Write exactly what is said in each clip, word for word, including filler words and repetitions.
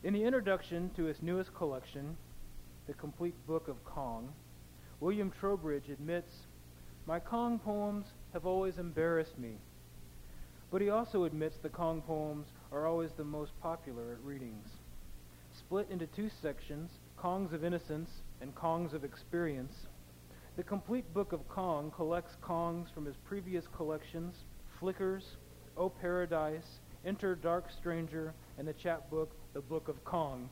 In the introduction to his newest collection, The Complete Book of Kong, William Trowbridge admits, "My Kong poems have always embarrassed me." But he also admits the Kong poems are always the most popular at readings. Split into two sections, Kongs of Innocence and Kongs of Experience, The Complete Book of Kong collects Kongs from his previous collections, Flickers, O Paradise, Enter Dark Stranger, and the chapbook, The Book of Kong.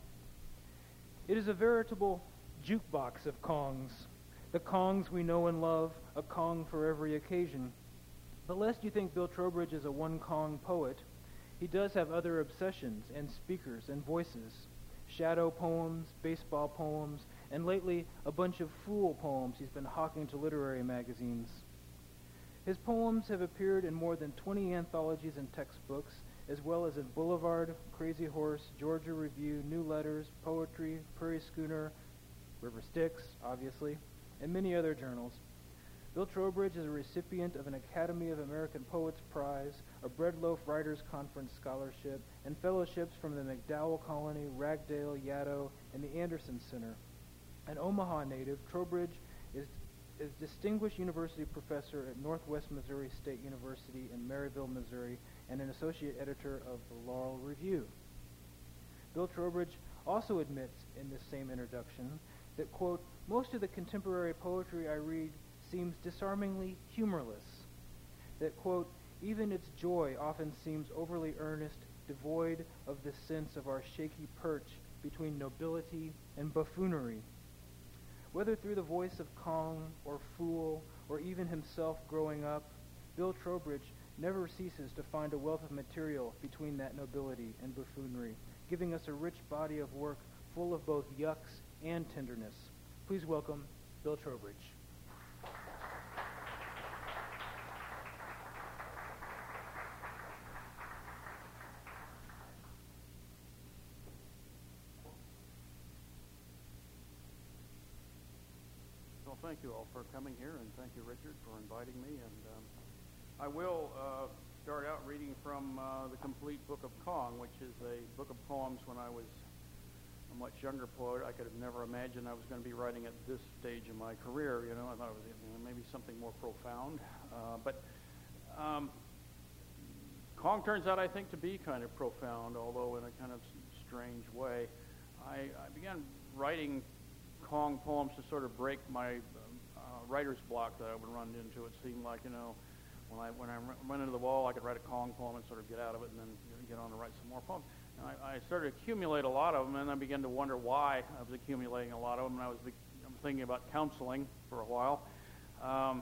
It is a veritable jukebox of Kongs, the Kongs we know and love, a Kong for every occasion. But lest you think Bill Trowbridge is a one-Kong poet, he does have other obsessions and speakers and voices, shadow poems, baseball poems, and lately a bunch of fool poems he's been hawking to literary magazines. His poems have appeared in more than twenty anthologies and textbooks, as well as in Boulevard, Crazy Horse, Georgia Review, New Letters, Poetry, Prairie Schooner, River Styx, obviously, and many other journals. Bill Trowbridge is a recipient of an Academy of American Poets Prize, a Breadloaf Writers Conference Scholarship, and fellowships from the MacDowell Colony, Ragdale, Yaddo, and the Anderson Center. An Omaha native, Trowbridge is, is Distinguished University Professor at Northwest Missouri State University in Maryville, Missouri, and an Associate Editor of the Laurel Review. Bill Trowbridge also admits in this same introduction that, quote, "Most of the contemporary poetry I read seems disarmingly humorless. That, quote, even its joy often seems overly earnest, devoid of the sense of our shaky perch between nobility and buffoonery. Whether through the voice of Kong or Fool or even himself growing up, Bill Trowbridge never ceases to find a wealth of material between that nobility and buffoonery, giving us a rich body of work full of both yucks and tenderness." Please welcome Bill Trowbridge. Well, thank you all for coming here, and thank you, Richard, for inviting me. And um, I will uh, start out reading from uh, The Complete Book of Kong, which is a book of poems when I was a much younger poet. I could have never imagined I was going to be writing at this stage in my career. You know, I thought it was you know, maybe something more profound. Uh, but um, Kong turns out, I think, to be kind of profound, although in a kind of strange way. I, I began writing Kong poems to sort of break my uh, writer's block that I would run into. It seemed like, you know, when I when I run into the wall, I could write a Kong poem and sort of get out of it and then you know, get on to write some more poems. And I, I started to accumulate a lot of them, and I began to wonder why I was accumulating a lot of them. And I was, I was thinking about counseling for a while. Um,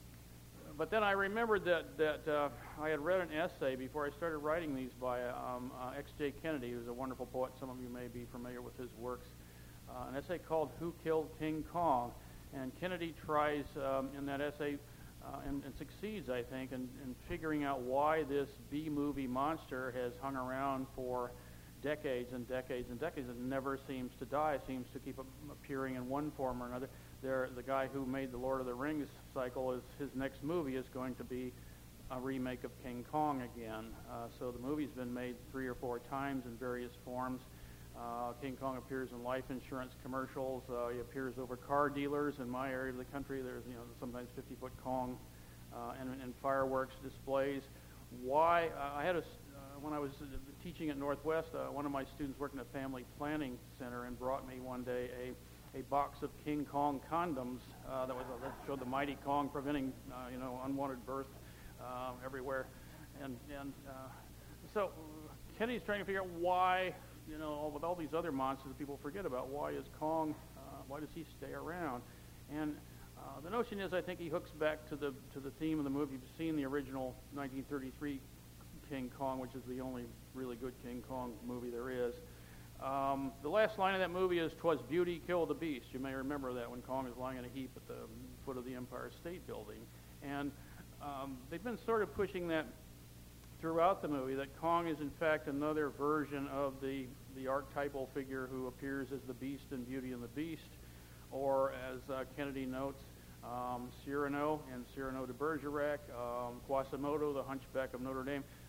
but then I remembered that, that uh, I had read an essay before I started writing these by um, uh, X J Kennedy, who's a wonderful poet. Some of you may be familiar with his works. Uh, an essay called Who Killed King Kong? And Kennedy tries um, in that essay uh, and, and succeeds, I think, in, in figuring out why this B-movie monster has hung around for decades and decades and decades and never seems to die, seems to keep appearing in one form or another. There, the guy who made the Lord of the Rings cycle, is his next movie is going to be a remake of King Kong again. Uh, so the movie's been made three or four times in various forms. Uh, King Kong appears in life insurance commercials. Uh, he appears over car dealers in my area of the country. There's, you know, sometimes fifty-foot Kong uh, and, and fireworks displays. Why? Uh, I had a, uh, when I was teaching at Northwest, uh, one of my students worked in a family planning center and brought me one day a, a box of King Kong condoms uh, that was uh, that showed the mighty Kong preventing, uh, you know, unwanted birth uh, everywhere. And, and uh, so Kennedy's trying to figure out why, you know, with all these other monsters that people forget about, why is Kong, uh, why does he stay around? And uh, the notion is, I think he hooks back to the to the theme of the movie. You've seen the original nineteen thirty-three King Kong, which is the only really good King Kong movie there is. Um, the last line of that movie is, "'Twas beauty killed the beast." You may remember that when Kong is lying in a heap at the foot of the Empire State Building. And um, they've been sort of pushing that throughout the movie, that Kong is in fact another version of the, the archetypal figure who appears as the Beast in Beauty and the Beast, or as uh, Kennedy notes, um, Cyrano and Cyrano de Bergerac, um, Quasimodo, the Hunchback of Notre Dame.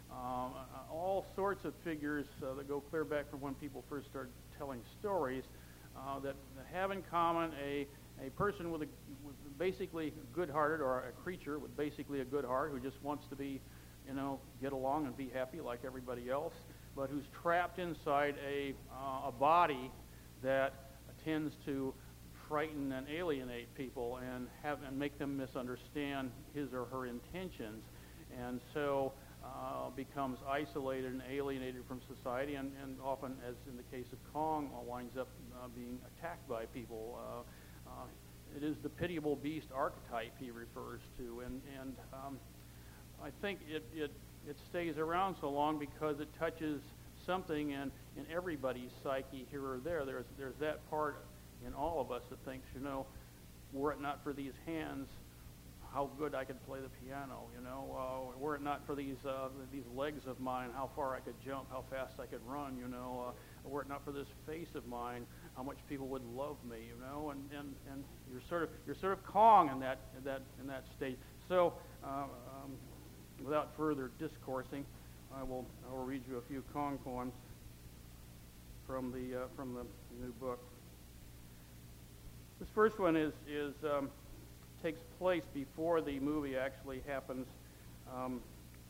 um, all sorts of figures uh, that go clear back from when people first started telling stories uh, that have in common a, a person with, a, with basically good-hearted, or a creature with basically a good heart who just wants to be, you know, get along and be happy like everybody else, but who's trapped inside a, uh, a body that tends to frighten and alienate people and have and make them misunderstand his or her intentions, and so uh, becomes isolated and alienated from society, and, and often, as in the case of Kong, uh, winds up uh, being attacked by people. Uh, uh, it is the pitiable beast archetype he refers to, and and um, I think it, it it stays around so long because it touches something in, in everybody's psyche here or there. There's there's that part in all of us that thinks, you know, were it not for these hands, how good I could play the piano, you know, uh, were it not for these uh, these legs of mine, how far I could jump, how fast I could run, you know, uh, were it not for this face of mine, how much people would love me, you know, and, and, and you're sort of you're sort of Kong in that in that in that state. So, uh, um, without further discoursing, I will I will read you a few Kong poems from the uh, from the new book. This first one is is um, takes place before the movie actually happens. Um,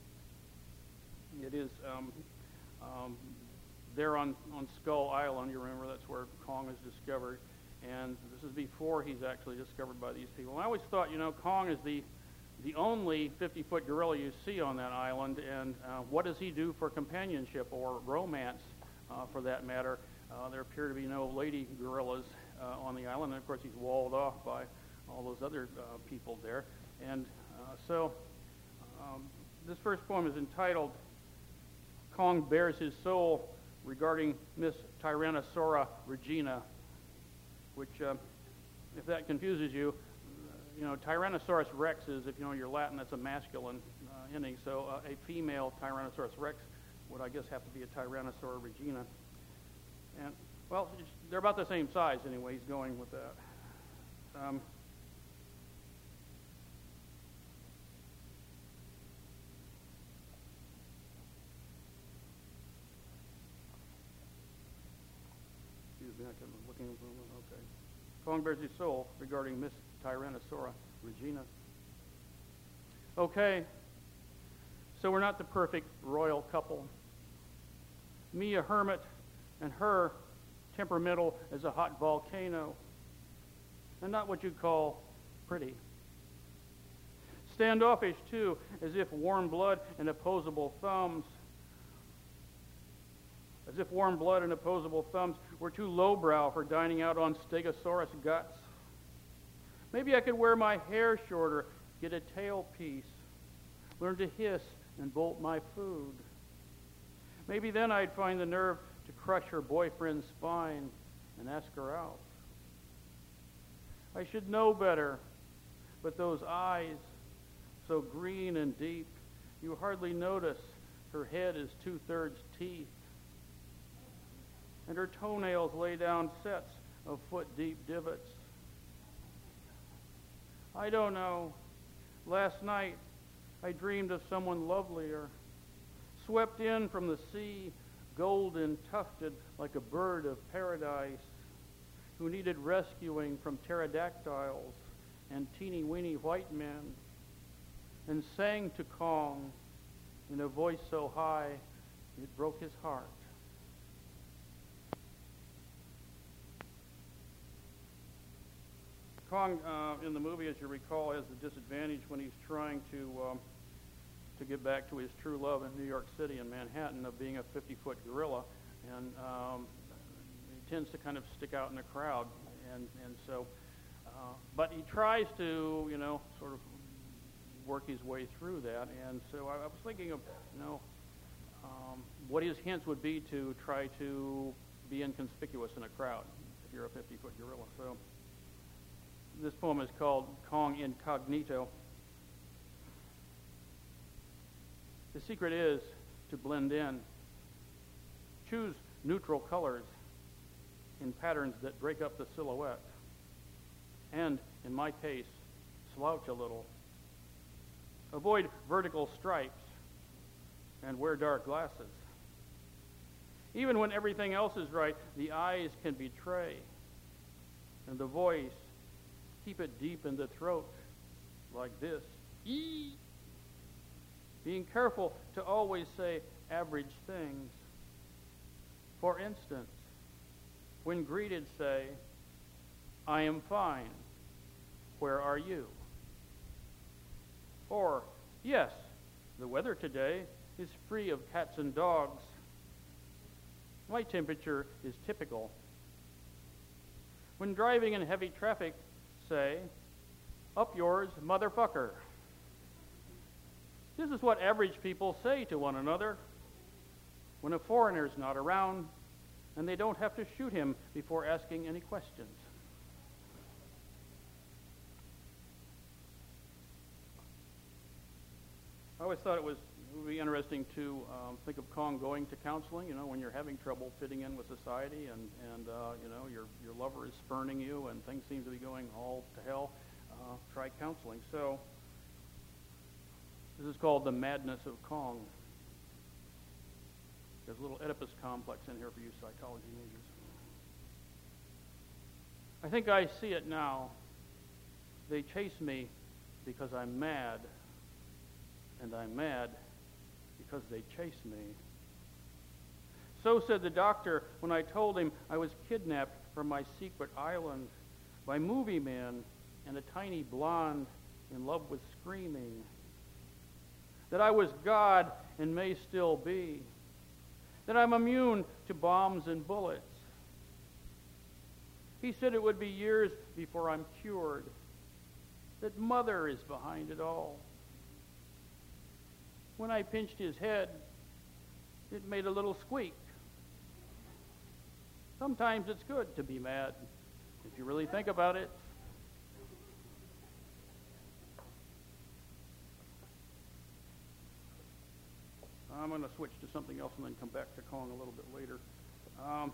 it is um, um, there on, on Skull Island. You remember that's where Kong is discovered, and this is before he's actually discovered by these people. And I always thought, you know, Kong is the the only fifty-foot gorilla you see on that island, and uh, what does he do for companionship or romance, uh, for that matter? Uh, there appear to be no lady gorillas uh, on the island, and of course he's walled off by all those other uh, people there. And uh, so um, this first poem is entitled Kong Bares His Soul, regarding Miss Tyrannosaura Regina, which, uh, if that confuses you, you know, Tyrannosaurus rex is, if you know your Latin, that's a masculine uh, ending. So uh, a female Tyrannosaurus rex would, I guess, have to be a Tyrannosaura Regina. And, well, they're about the same size anyway. He's going with that. Um, excuse me, I kept looking for one. Okay. Kong Bares His Soul, regarding Miss Tyrannosaura Regina. Okay, so we're not the perfect royal couple. Me a hermit, and her temperamental as a hot volcano, and not what you'd call pretty. Standoffish, too, as if warm blood and opposable thumbs, as if warm blood and opposable thumbs were too lowbrow for dining out on Stegosaurus guts. Maybe I could wear my hair shorter, get a tailpiece, learn to hiss and bolt my food. Maybe then I'd find the nerve to crush her boyfriend's spine and ask her out. I should know better, but those eyes, so green and deep, you hardly notice her head is two-thirds teeth, and her toenails lay down sets of foot-deep divots. I don't know. Last night, I dreamed of someone lovelier, swept in from the sea, golden tufted like a bird of paradise, who needed rescuing from pterodactyls and teeny-weeny white men, and sang to Kong in a voice so high it broke his heart. Kong, uh, in the movie, as you recall, has the disadvantage when he's trying to um, to get back to his true love in New York City and Manhattan of being a fifty-foot gorilla, and um, he tends to kind of stick out in the crowd, and and so, uh, but he tries to, you know, sort of work his way through that, and so I, I was thinking of, you know, um, what his hints would be to try to be inconspicuous in a crowd if you're a fifty-foot gorilla. So. This poem is called Kong Incognito. The secret is to blend in. Choose neutral colors in patterns that break up the silhouette. And, in my case, slouch a little. Avoid vertical stripes. and wear dark glasses. Even when everything else is right, the eyes can betray, and the voice, keep it deep in the throat, like this. Ee! Being careful to always say average things. For instance, when greeted, say, I am fine. Where are you? Or, yes, the weather today is free of cats and dogs. My temperature is typical. When driving in heavy traffic, say, up yours, motherfucker. This is what average people say to one another when a foreigner's not around and they don't have to shoot him before asking any questions. I always thought it was it would be interesting to um, think of Kong going to counseling. You know, when you're having trouble fitting in with society, and and uh, you know your your lover is spurning you, and things seem to be going all to hell. Uh, try counseling. So this is called The Madness of Kong. There's a little Oedipus complex in here for you psychology majors. I think I see it now. They chase me because I'm mad, and I'm mad because they chase me. So said the doctor when I told him I was kidnapped from my secret island by movie men and a tiny blonde in love with screaming. That I was God and may still be. That I'm immune to bombs and bullets. He said it would be years before I'm cured. That Mother is behind it all. When I pinched his head, it made a little squeak. Sometimes it's good to be mad, if you really think about it. I'm going to switch to something else and then come back to Kong a little bit later. Um,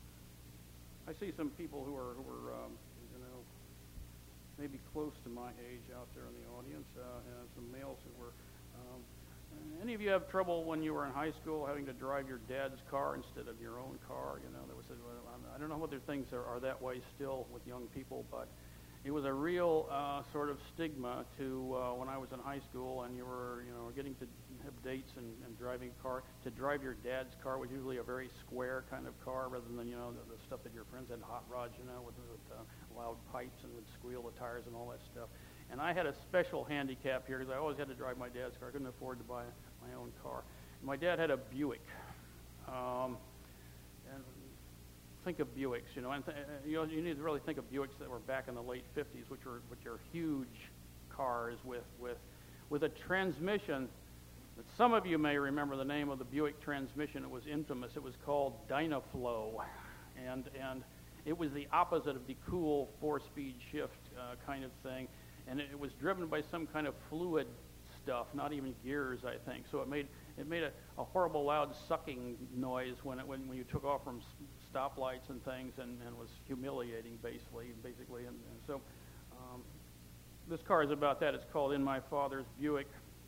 I see some people who are, who are um, you know, maybe close to my age out there in the audience, uh, and some males who were. Um, any of you have trouble when you were in high school having to drive your dad's car instead of your own car? You know, there was a, I don't know whether things are, are that way still with young people, but it was a real uh, sort of stigma to uh, when I was in high school and you were, you know, getting to have dates and, and driving a car. To drive your dad's car was usually a very square kind of car rather than, you know, the, the stuff that your friends had, hot rods, you know, with, with uh, loud pipes and would squeal the tires and all that stuff. And I had a special handicap here because I always had to drive my dad's car. I couldn't afford to buy my own car. My dad had a Buick. Um, and think of Buicks, you know, and th- you know, you need to really think of Buicks that were back in the late fifties, which were which are huge cars with with with a transmission that some of you may remember the name of the Buick transmission. It was infamous. It was called Dynaflow, and and it was the opposite of the cool four-speed shift uh, kind of thing, and it, it was driven by some kind of fluid stuff, not even gears, I think. So it made it made a, a horrible loud sucking noise when it when, when you took off from stoplights and things, and, and was humiliating basically basically and, and so um, this car is about that. It's called In My Father's Buick.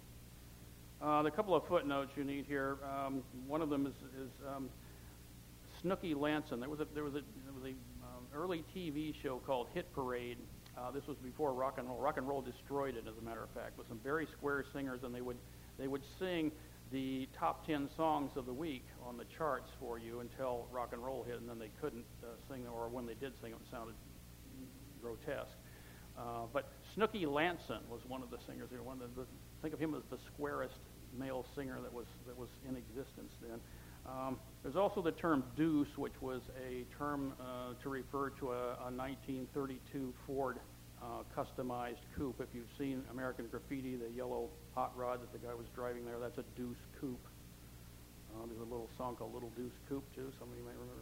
Uh, the couple of footnotes you need here, um, one of them is, is um, Snooky Lanson. There was a there was a there was a um, early T V show called Hit Parade. Uh, this was before rock and roll. Rock and roll destroyed it, as a matter of fact, with some very square singers, and they would they would sing the top ten songs of the week on the charts for you until rock and roll hit, and then they couldn't uh, sing them, or when they did sing them, it sounded grotesque. Uh, but Snooky Lanson was one of the singers here. One of the, think of him as the squarest male singer that was that was in existence then. Um, there's also the term deuce, which was a term uh, to refer to a, a nineteen thirty-two Ford uh, customized coupe. If you've seen American Graffiti, the yellow hot rod that the guy was driving there, that's a deuce coupe. Uh, there's a little song called Little Deuce Coupe, too. Some of you may remember.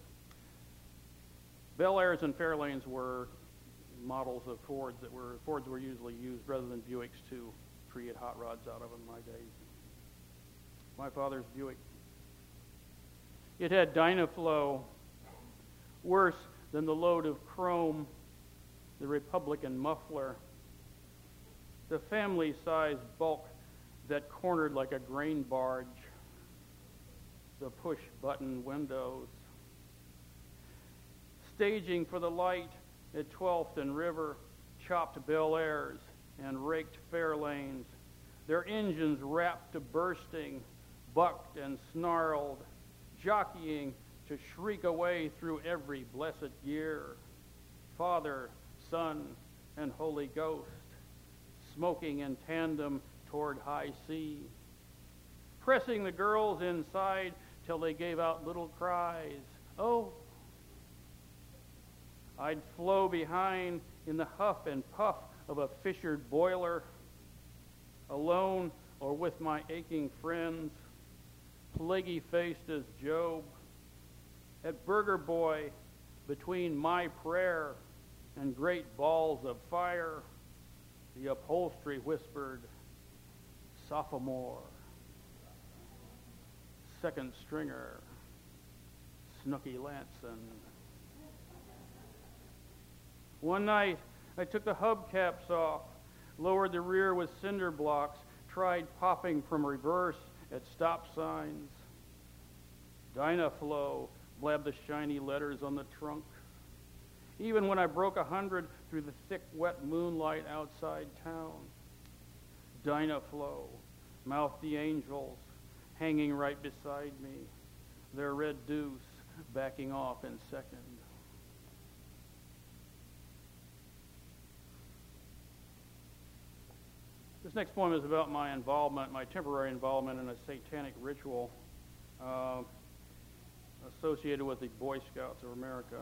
Bel Airs and Fairlanes were models of Fords that were Fords were usually used rather than Buicks to create hot rods out of in my day. My father's Buick. It had Dynaflow, worse than the load of chrome, the Republican muffler, the family-sized bulk that cornered like a grain barge, the push-button windows. Staging for the light at twelfth and River, chopped Bel Airs and raked Fairlanes, their engines wrapped to bursting, bucked and snarled, jockeying to shriek away through every blessed year. Father, Son, and Holy Ghost, smoking in tandem toward high sea, pressing the girls inside till they gave out little cries. Oh! I'd flow behind in the huff and puff of a fissured boiler, alone or with my aching friends, plaguey-faced as Job, at Burger Boy, between my prayer and great balls of fire, the upholstery whispered, sophomore, second stringer, Snooky Lanson. One night, I took the hubcaps off, lowered the rear with cinder blocks, tried popping from reverse at stop signs. Dynaflow blabbed the shiny letters on the trunk. Even when I broke a hundred through the thick, wet moonlight outside town. Dynaflow mouthed the angels, hanging right beside me, their red deuce backing off in second. This next poem is about my involvement, my temporary involvement in a satanic ritual uh, associated with the Boy Scouts of America.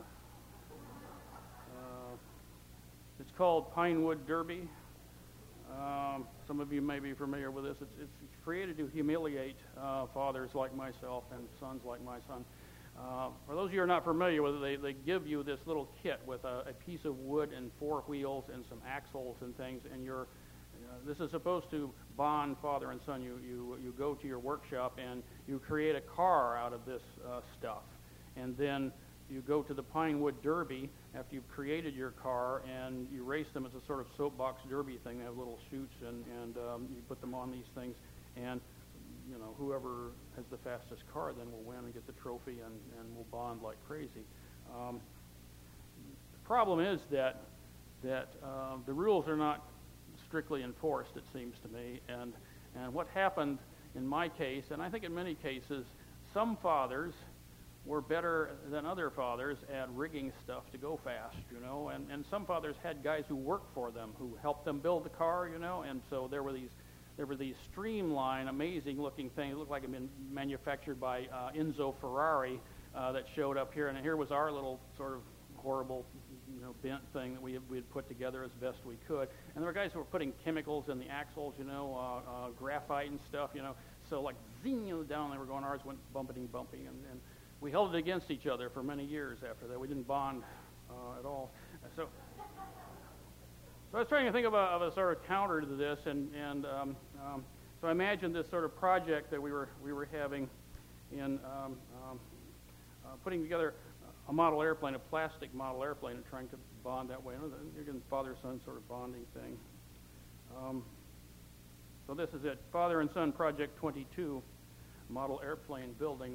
Uh, it's called Pinewood Derby. Um, some of you may be familiar with this. It's, it's created to humiliate uh, fathers like myself and sons like my son. Uh, for those of you who are not familiar with it, they, they give you this little kit with a, a piece of wood and four wheels and some axles and things, and you're Uh, this is supposed to bond father and son. You, you, you go to your workshop and you create a car out of this uh, stuff. And then you go to the Pinewood Derby after you've created your car and you race them. It's a sort of soapbox derby thing. They have little chutes and, and um, you put them on these things. And, you know, whoever has the fastest car then will win and get the trophy and, and will bond like crazy. Um, the problem is that, that uh, the rules are not strictly enforced, it seems to me, and and what happened in my case, and I think in many cases, some fathers were better than other fathers at rigging stuff to go fast, you know, and, and some fathers had guys who worked for them, who helped them build the car, you know, and so there were these there were these streamlined, amazing-looking things. It looked like it had been manufactured by uh, Enzo Ferrari uh, that showed up here, and here was our little sort of horrible, you know, bent thing that we had, we had put together as best we could. And there were guys who were putting chemicals in the axles, you know, uh, uh, graphite and stuff, you know. So like zing, you know, down they were going. Ours went bumping, bumping, and, and we held it against each other for many years after that. We didn't bond uh, at all. So, so I was trying to think of a, of a sort of counter to this, and and um, um, so I imagined this sort of project that we were we were having in um, um, uh, putting together a model airplane, a plastic model airplane, and trying to bond that way. You're getting father-son sort of bonding thing. Um, so this is it. Father and Son Project twenty-two, model airplane building.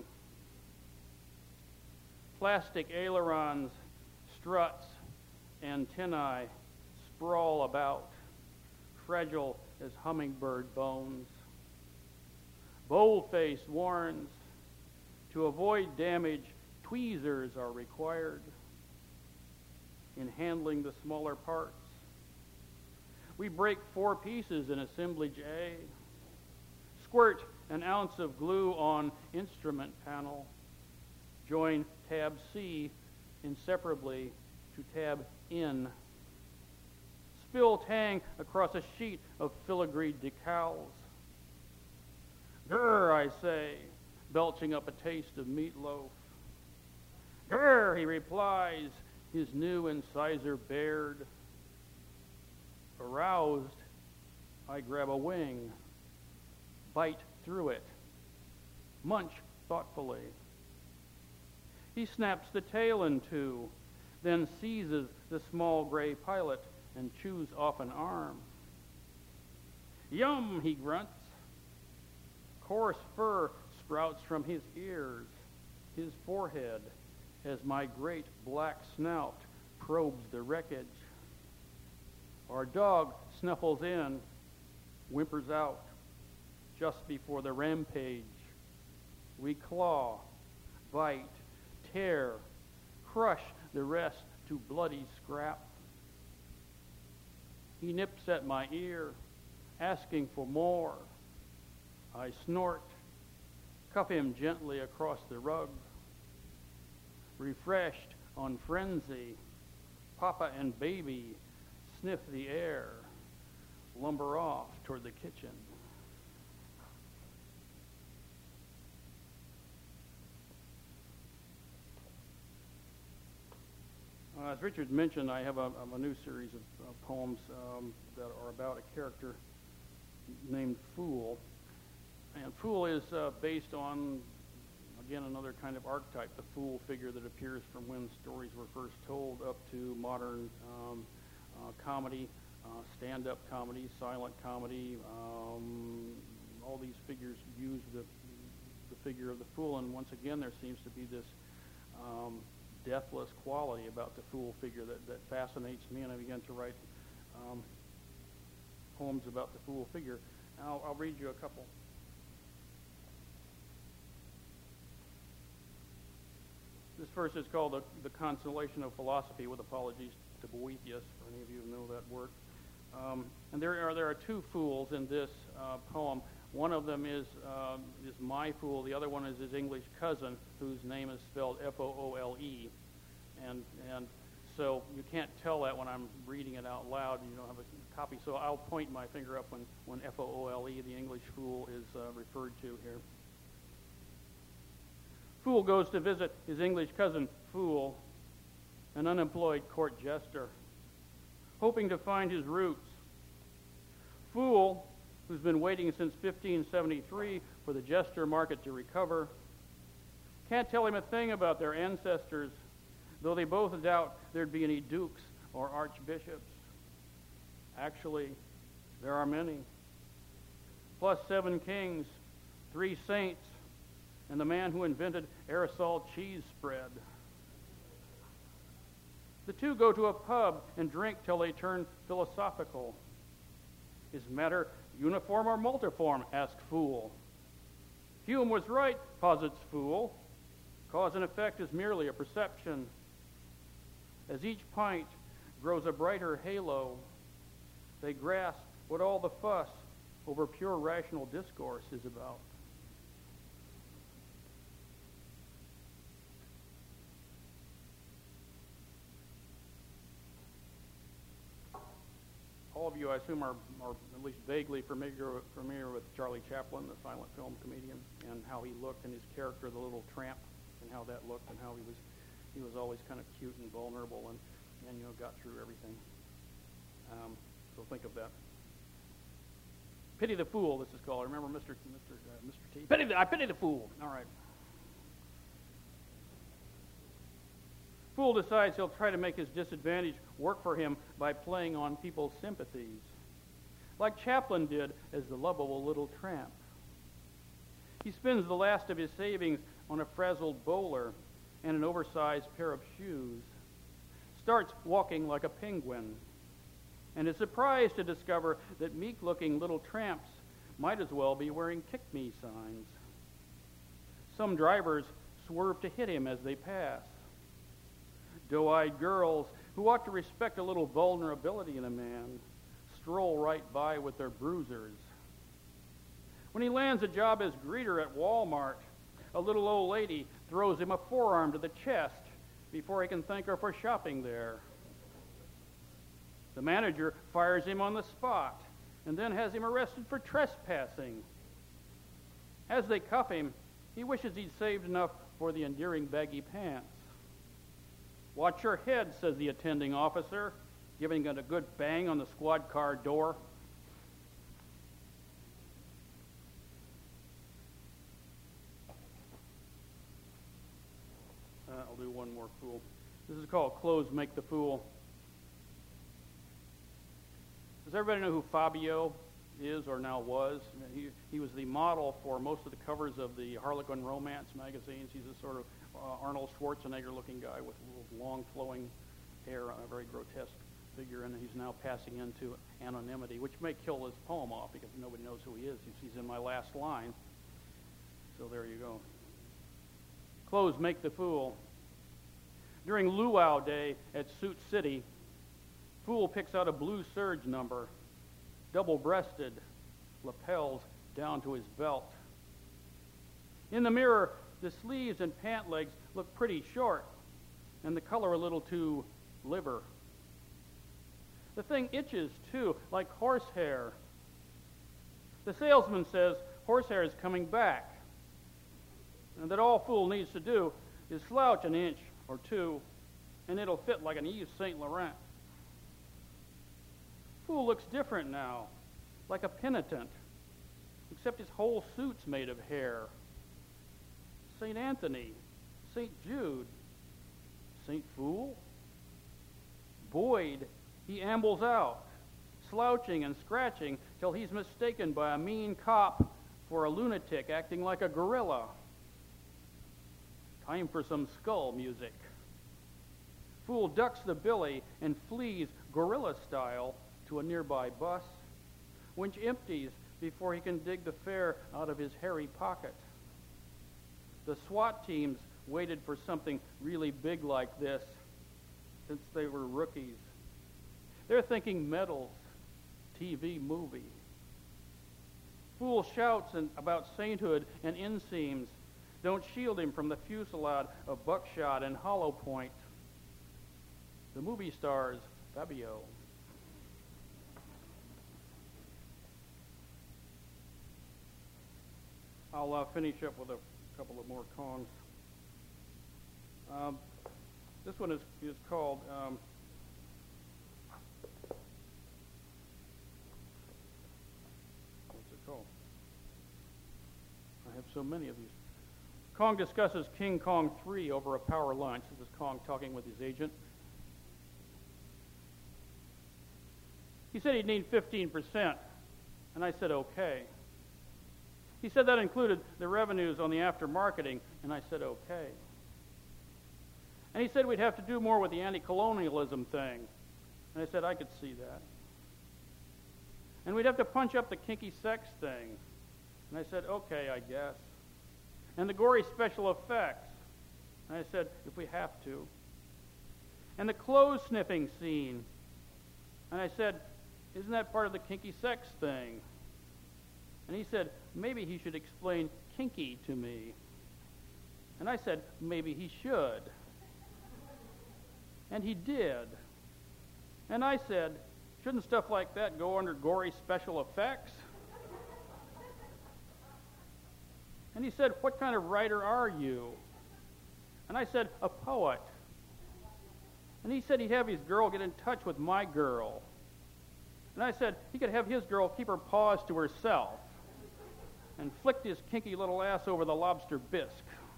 Plastic ailerons, struts, antennae sprawl about, fragile as hummingbird bones. Boldface warns, to avoid damage, tweezers are required in handling the smaller parts. We break four pieces in assemblage A, squirt an ounce of glue on instrument panel, join tab C inseparably to tab N, spill tang across a sheet of filigreed decals. Grr, I say, belching up a taste of meatloaf. Grr, he replies, his new incisor bared. Aroused, I grab a wing, bite through it, munch thoughtfully. He snaps the tail in two, then seizes the small gray pilot and chews off an arm. Yum, he grunts. Coarse fur sprouts from his ears, his forehead, as my great black snout probes the wreckage. Our dog snuffles in, whimpers out, just before the rampage. We claw, bite, tear, crush the rest to bloody scrap. He nips at my ear, asking for more. I snort, cuff him gently across the rug. Refreshed on frenzy, Papa and baby sniff the air, lumber off toward the kitchen. Uh, as Richard mentioned, I have a, a new series of uh, poems um, that are about a character named Fool. And Fool is uh, based on, again, another kind of archetype, the fool figure that appears from when stories were first told up to modern um, uh, comedy, uh, stand-up comedy, silent comedy. Um, all these figures use the, the figure of the fool, and once again there seems to be this um, deathless quality about the fool figure that, that fascinates me, and I began to write um, poems about the fool figure. I'll, I'll read you a couple. This verse is called the, the Consolation of Philosophy, with apologies to Boethius, for any of you who know that work. Um, and there are there are two fools in this uh, poem. One of them is uh, is my fool. The other one is his English cousin, whose name is spelled F O O L E. And and so you can't tell that when I'm reading it out loud. You don't have a copy. So I'll point my finger up when, when F O O L E, the English fool, is uh, referred to here. Fool goes to visit his English cousin, Fool, an unemployed court jester, hoping to find his roots. Fool, who's been waiting since fifteen seventy-three for the jester market to recover, can't tell him a thing about their ancestors, though they both doubt there'd be any dukes or archbishops. Actually, there are many. Plus seven kings, three saints, and the man who invented aerosol cheese spread. The two go to a pub and drink till they turn philosophical. Is matter uniform or multiform? Asks Fool. Hume was right, posits Fool. Cause and effect is merely a perception. As each pint grows a brighter halo, they grasp what all the fuss over pure rational discourse is about. All of you, I assume, are, are at least vaguely familiar, familiar with Charlie Chaplin, the silent film comedian, and how he looked, and his character, the little tramp, and how that looked, and how he was he was always kind of cute and vulnerable, and, and you know, got through everything. Um, so think of that. Pity the Fool, this is called. Remember Mister Mister Uh, Mister T? Pity the, I pity the fool. All right. Fool decides he'll try to make his disadvantage work for him by playing on people's sympathies, like Chaplin did as the lovable little tramp. He spends the last of his savings on a frazzled bowler and an oversized pair of shoes, starts walking like a penguin, and is surprised to discover that meek-looking little tramps might as well be wearing kick-me signs. Some drivers swerve to hit him as they pass. Doe-eyed girls, who ought to respect a little vulnerability in a man, stroll right by with their bruisers. When he lands a job as greeter at Walmart, a little old lady throws him a forearm to the chest before he can thank her for shopping there. The manager fires him on the spot and then has him arrested for trespassing. As they cuff him, he wishes he'd saved enough for the endearing baggy pants. Watch your head, says the attending officer, giving it a good bang on the squad car door. Uh, I'll do one more fool. This is called Clothes Make the Fool. Does everybody know who Fabio is or now was. He, he was the model for most of the covers of the Harlequin romance magazines. He's a sort of uh, Arnold Schwarzenegger-looking guy with long flowing hair, a very grotesque figure, and he's now passing into anonymity, which may kill his poem off because nobody knows who he is. He's in my last line. So there you go. Clothes make the fool. During luau day at Suit City, Fool picks out a blue serge number, double-breasted, lapels down to his belt. In the mirror, the sleeves and pant legs look pretty short, and the color a little too liver. The thing itches, too, like horsehair. The salesman says horsehair is coming back, and that all Fool needs to do is slouch an inch or two, and it'll fit like an Yves Saint Laurent. Fool looks different now, like a penitent, except his whole suit's made of hair. Saint Anthony, Saint Jude, Saint Fool. Buoyed, he ambles out, slouching and scratching till he's mistaken by a mean cop for a lunatic acting like a gorilla. Time for some skull music. Fool ducks the billy and flees gorilla style to a nearby bus, which empties before he can dig the fare out of his hairy pocket. The SWAT teams waited for something really big like this since they were rookies. They're thinking medals, T V movie. Fool shouts in, about sainthood and inseams don't shield him from the fusillade of buckshot and hollow point. The movie stars Fabio. I'll uh, finish up with a couple of more Kongs. Um, this one is, is called um, what's it called? I have so many of these. Kong discusses King Kong three over a power lunch. This is Kong talking with his agent. He said he'd need fifteen percent, and I said okay. He said that included the revenues on the after-marketing, and I said okay. And he said we'd have to do more with the anti-colonialism thing, and I said I could see that. And we'd have to punch up the kinky sex thing, and I said okay, I guess. And the gory special effects, and I said if we have to. And the clothes sniffing scene, and I said, isn't that part of the kinky sex thing? And he said, maybe he should explain kinky to me. And I said, maybe he should. And he did. And I said, shouldn't stuff like that go under gory special effects? And he said, what kind of writer are you? And I said, a poet. And he said he'd have his girl get in touch with my girl. And I said he could have his girl keep her paws to herself and flicked his kinky little ass over the lobster bisque.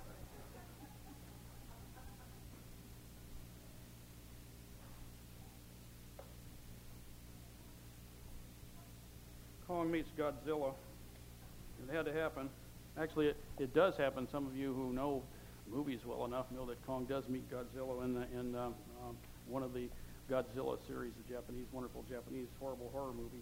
Kong meets Godzilla. It had to happen. Actually, it, it does happen. Some of you who know movies well enough know that Kong does meet Godzilla in, the, in um, um, one of the Godzilla series of Japanese, wonderful Japanese horrible horror movies.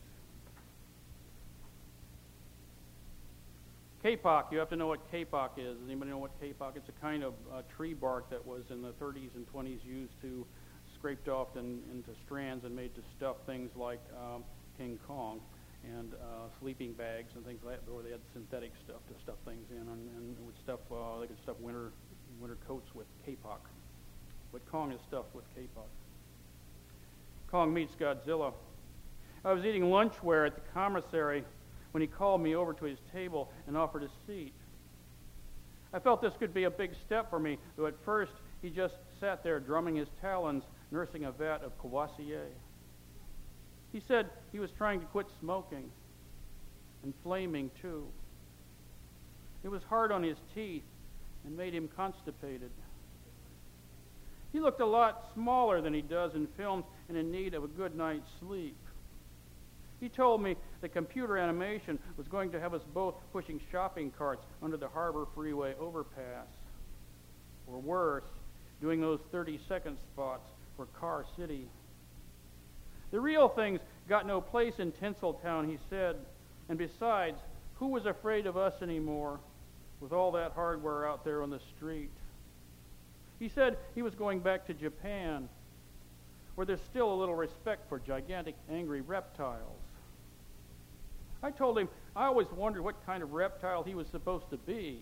Kapok, you have to know what kapok is. Does anybody know what kapok is? It's a kind of uh, tree bark that was in the thirties and twenties used to, scraped off and, into strands and made to stuff things like um, King Kong and uh, sleeping bags and things like that, or they had synthetic stuff to stuff things in, and, and would stuff, uh, they could stuff winter, winter coats with kapok. But Kong is stuffed with kapok. Kong meets Godzilla. I was eating lunchware at the commissary when he called me over to his table and offered a seat. I felt this could be a big step for me, though at first he just sat there drumming his talons, nursing a vat of Courvoisier. He said he was trying to quit smoking, and flaming too. It was hard on his teeth and made him constipated. He looked a lot smaller than he does in films and in need of a good night's sleep. He told me that computer animation was going to have us both pushing shopping carts under the Harbor Freeway overpass. Or worse, doing those thirty-second spots for Car City. The real things got no place in Tinseltown, he said. And besides, who was afraid of us anymore with all that hardware out there on the street? He said he was going back to Japan, where there's still a little respect for gigantic, angry reptiles. I told him I always wondered what kind of reptile he was supposed to be.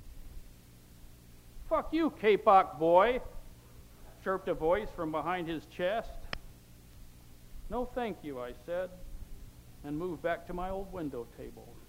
"Fuck you, Kapok boy," chirped a voice from behind his chest. "No, thank you," I said, and moved back to my old window tables.